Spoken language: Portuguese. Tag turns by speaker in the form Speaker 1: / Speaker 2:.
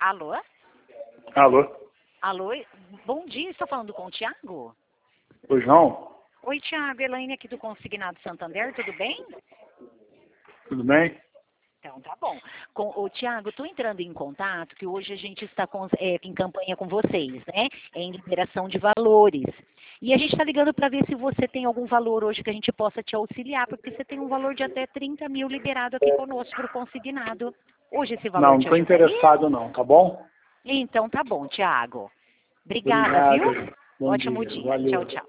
Speaker 1: Alô?
Speaker 2: Alô?
Speaker 1: Alô? Bom dia, estou falando com o Tiago?
Speaker 2: Oi, João?
Speaker 1: Oi, Tiago, Elaine aqui do Consignado Santander, tudo bem?
Speaker 2: Tudo bem?
Speaker 1: Então, tá bom. O Tiago, estou entrando em contato, que hoje a gente está em campanha com vocês, né? Em liberação de valores. E a gente está ligando para ver se você tem algum valor hoje que a gente possa te auxiliar, porque você tem um valor de até 30 mil liberado aqui conosco para o consignado. Hoje esse valor
Speaker 2: Não
Speaker 1: te
Speaker 2: estou
Speaker 1: ajudaria?
Speaker 2: interessado não, tá bom?
Speaker 1: Então, tá bom, Tiago. Obrigada,
Speaker 2: Obrigado.
Speaker 1: viu?
Speaker 2: Bom
Speaker 1: Ótimo
Speaker 2: dia.
Speaker 1: dia. Tchau,
Speaker 2: Valeu.
Speaker 1: tchau.